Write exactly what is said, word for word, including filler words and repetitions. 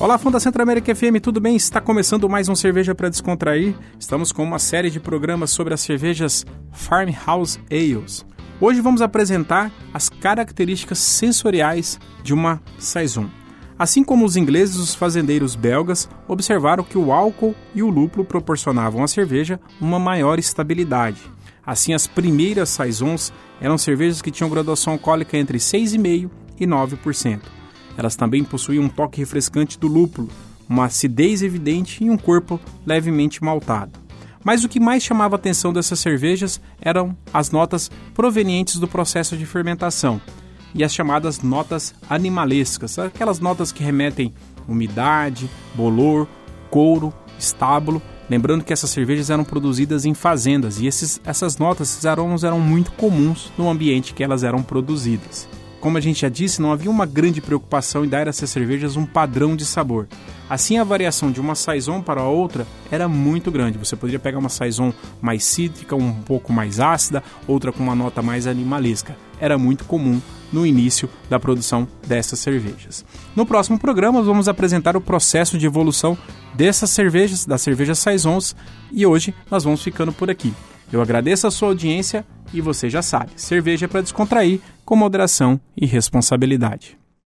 Olá, fã da Centro-América F M, tudo bem? Está começando mais um Cerveja para Descontrair. Estamos com uma série de programas sobre as cervejas Farmhouse Ales. Hoje vamos apresentar as características sensoriais de uma Saison. Assim como os ingleses, os fazendeiros belgas observaram que o álcool e o lúpulo proporcionavam à cerveja uma maior estabilidade. Assim, as primeiras Saisons eram cervejas que tinham graduação alcoólica entre seis vírgula cinco por cento e nove por cento. Elas também possuíam um toque refrescante do lúpulo, uma acidez evidente e um corpo levemente maltado. Mas o que mais chamava a atenção dessas cervejas eram as notas provenientes do processo de fermentação e as chamadas notas animalescas, aquelas notas que remetem umidade, bolor, couro, estábulo. Lembrando que essas cervejas eram produzidas em fazendas e esses, essas notas, esses aromas eram muito comuns no ambiente que elas eram produzidas. Como a gente já disse, não havia uma grande preocupação em dar a essas cervejas um padrão de sabor. Assim, a variação de uma Saison para a outra era muito grande. Você poderia pegar uma Saison mais cítrica, um pouco mais ácida, outra com uma nota mais animalesca. Era muito comum no início da produção dessas cervejas. No próximo programa, vamos apresentar o processo de evolução dessas cervejas, das cervejas Saisons, e hoje nós vamos ficando por aqui. Eu agradeço a sua audiência e você já sabe, cerveja para descontrair com moderação e responsabilidade.